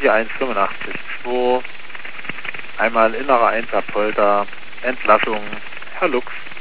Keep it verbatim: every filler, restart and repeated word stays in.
vier eins fünfundachtzig zwei, einmal innerer Einser Polter, Entlassung, Herr Lux.